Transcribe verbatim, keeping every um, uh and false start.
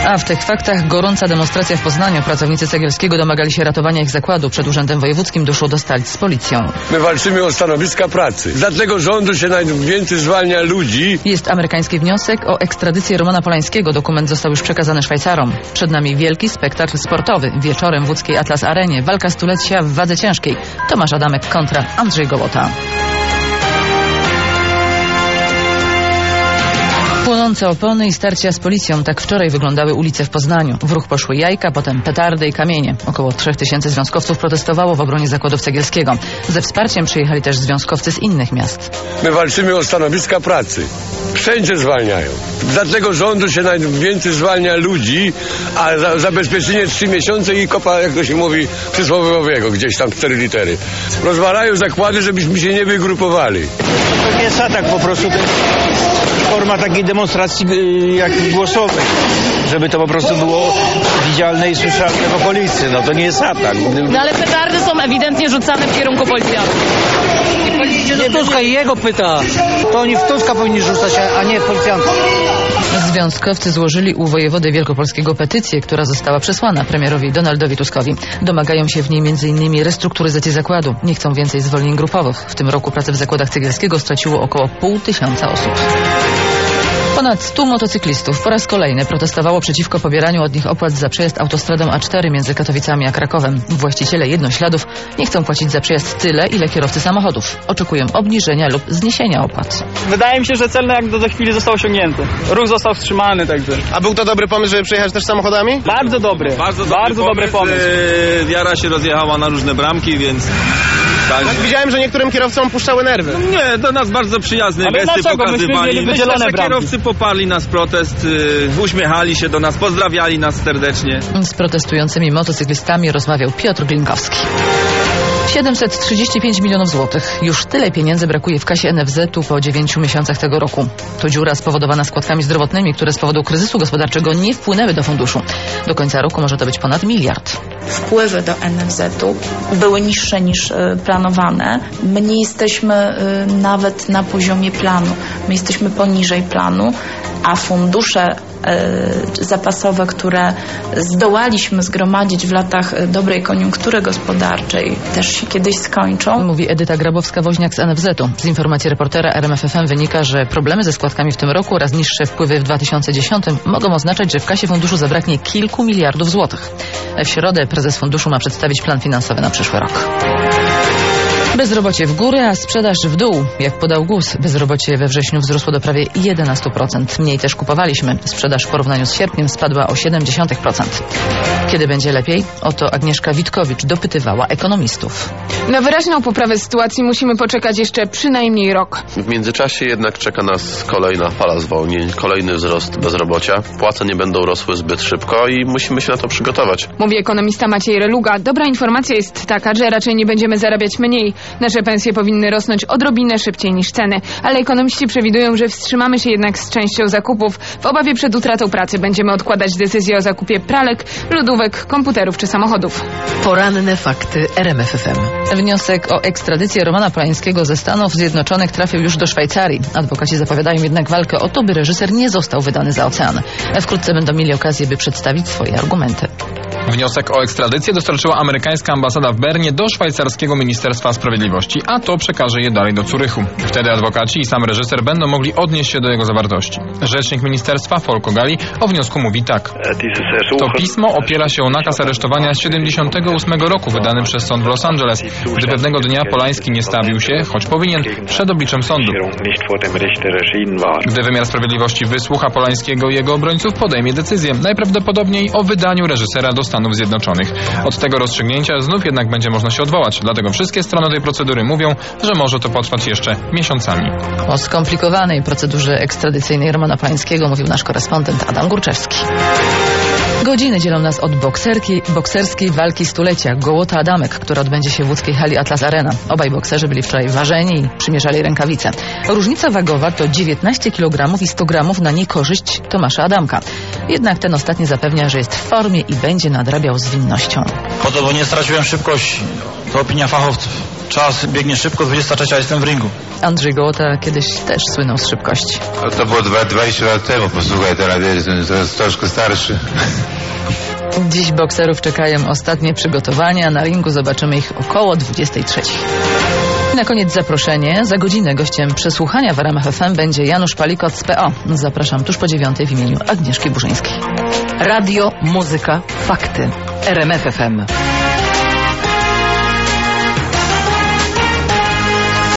A w tych faktach gorąca demonstracja w Poznaniu. Pracownicy Cegielskiego domagali się ratowania ich zakładu. Przed Urzędem Wojewódzkim doszło do starć z policją. My walczymy o stanowiska pracy. Dlatego rządu się najwięcej zwalnia ludzi. Jest amerykański wniosek o ekstradycję Romana Polańskiego. Dokument został już przekazany Szwajcarom. Przed nami wielki spektakl sportowy. Wieczorem w łódzkiej Atlas Arenie. Walka stulecia w wadze ciężkiej. Tomasz Adamek kontra Andrzej Gołota. Płonące opony i starcia z policją. Tak wczoraj wyglądały ulice w Poznaniu. W ruch poszły jajka, potem petardy i kamienie. Około trzech tysięcy związkowców protestowało w obronie zakładów Cegielskiego. Ze wsparciem przyjechali też związkowcy z innych miast. My walczymy o stanowiska pracy. Wszędzie zwalniają. Dlatego rządu się najwięcej zwalnia ludzi, a za zabezpieczenie trzy miesiące i kopa, jak to się mówi, przysłowiowego, gdzieś tam cztery litery. Rozwalają zakłady, żebyśmy się nie wygrupowali. To nie jest atak, po prostu to jest forma takiej demonstracji jak głosowej, żeby to po prostu było widzialne i słyszalne w okolicy. No to nie jest atak. No ale petardy są ewidentnie rzucane w kierunku policjantów. Nie Tuska i jego pyta. To oni w Tuska powinni rzucać, a nie policjantów. Związkowcy złożyli u wojewody wielkopolskiego petycję, która została przesłana premierowi Donaldowi Tuskowi. Domagają się w niej między innymi restrukturyzacji zakładu. Nie chcą więcej zwolnień grupowych. W tym roku pracę w zakładach Cegielskiego straciło około pół tysiąca osób. Ponad stu motocyklistów po raz kolejny protestowało przeciwko pobieraniu od nich opłat za przejazd autostradą A cztery między Katowicami a Krakowem. Właściciele jednośladów nie chcą płacić za przejazd tyle, ile kierowcy samochodów. Oczekują obniżenia lub zniesienia opłat. Wydaje mi się, że cel jak do tej chwili został osiągnięty. Ruch został wstrzymany, także. A był to dobry pomysł, żeby przejechać też samochodami? Bardzo dobry. Bardzo dobry, Bardzo dobry pomysł. pomysł. Wiara się rozjechała na różne bramki, więc... Tak. Tak, widziałem, że niektórym kierowcom puszczały nerwy. No nie, do nas bardzo przyjazne Ale gesty pokazywali. Myślę, że kierowcy poparli nas protest, yy, uśmiechali się do nas, pozdrawiali nas serdecznie. Z protestującymi motocyklistami rozmawiał Piotr Glinkowski. siedemset trzydzieści pięć milionów złotych. Już tyle pieniędzy brakuje w kasie N F Z-u po dziewięciu miesiącach tego roku. To dziura spowodowana składkami zdrowotnymi, które z powodu kryzysu gospodarczego nie wpłynęły do funduszu. Do końca roku może to być ponad miliard. Wpływy do N F Z-u były niższe niż y, planowane. My nie jesteśmy y, nawet na poziomie planu. My jesteśmy poniżej planu, a fundusze y, zapasowe, które zdołaliśmy zgromadzić w latach dobrej koniunktury gospodarczej, też się kiedyś skończą. Mówi Edyta Grabowska-Woźniak z N F Z-u. Z informacji reportera R M F F M wynika, że problemy ze składkami w tym roku oraz niższe wpływy w dwa tysiące dziesiątym mogą oznaczać, że w kasie funduszu zabraknie kilku miliardów złotych. W środę prezes funduszu ma przedstawić plan finansowy na przyszły rok. Bezrobocie w górę, a sprzedaż w dół. Jak podał G U S, bezrobocie we wrześniu wzrosło do prawie jedenaście procent. Mniej też kupowaliśmy. Sprzedaż w porównaniu z sierpniem spadła o siedem dziesiątych procent. Kiedy będzie lepiej? Oto Agnieszka Witkowicz dopytywała ekonomistów. Na wyraźną poprawę sytuacji musimy poczekać jeszcze przynajmniej rok. W międzyczasie jednak czeka nas kolejna fala zwolnień, kolejny wzrost bezrobocia. Płace nie będą rosły zbyt szybko i musimy się na to przygotować. Mówi ekonomista Maciej Reluga. Dobra informacja jest taka, że raczej nie będziemy zarabiać mniej. Nasze pensje powinny rosnąć odrobinę szybciej niż ceny, ale ekonomiści przewidują, że wstrzymamy się jednak z częścią zakupów. W obawie przed utratą pracy będziemy odkładać decyzję o zakupie pralek, lodówek, komputerów czy samochodów. Poranne fakty R M F F M. Wniosek o ekstradycję Romana Polańskiego ze Stanów Zjednoczonych trafił już do Szwajcarii. Adwokaci zapowiadają jednak walkę o to, by reżyser nie został wydany za ocean. Wkrótce będą mieli okazję, by przedstawić swoje argumenty. Wniosek o ekstradycję dostarczyła amerykańska ambasada w Bernie do szwajcarskiego Ministerstwa Sprawiedliwości, a to przekaże je dalej do Zurychu. Wtedy adwokaci i sam reżyser będą mogli odnieść się do jego zawartości. Rzecznik ministerstwa, Folko Gali, o wniosku mówi tak. To pismo opiera się o nakaz aresztowania z siedemdziesiątego ósmego roku wydany przez sąd w Los Angeles, gdy pewnego dnia Polański nie stawił się, choć powinien, przed obliczem sądu. Gdy wymiar sprawiedliwości wysłucha Polańskiego i jego obrońców, podejmie decyzję, najprawdopodobniej o wydaniu reżysera do Stanów Zjednoczonych. Od tego rozstrzygnięcia znów jednak będzie można się odwołać, dlatego wszystkie strony tej procedury mówią, że może to potrwać jeszcze miesiącami. O skomplikowanej procedurze ekstradycyjnej Romana Polańskiego mówił nasz korespondent Adam Górczewski. Godziny dzielą nas od bokserki, bokserskiej walki stulecia Gołota Adamek, która odbędzie się w łódzkiej hali Atlas Arena. Obaj bokserzy byli wczoraj ważeni i przymierzali rękawice. Różnica wagowa to dziewiętnaście kilogramów i sto gramów na niekorzyść Tomasza Adamka. Jednak ten ostatni zapewnia, że jest w formie i będzie nadrabiał zwinnością. Po to, bo nie straciłem szybkości. To opinia fachowców. Czas biegnie szybko, dwudziesta trzecia jestem w ringu. Andrzej Gołota kiedyś też słynął z szybkości. No to było dwadzieścia lat temu, posłuchaj, teraz jest troszkę starszy. Dziś bokserów czekają ostatnie przygotowania. Na ringu zobaczymy ich około dwudziestej trzeciej. Na koniec zaproszenie. Za godzinę gościem przesłuchania w R M F F M będzie Janusz Palikot z P O. Zapraszam tuż po dziewiątej w imieniu Agnieszki Burzyńskiej. Radio, muzyka, fakty. R M F F M.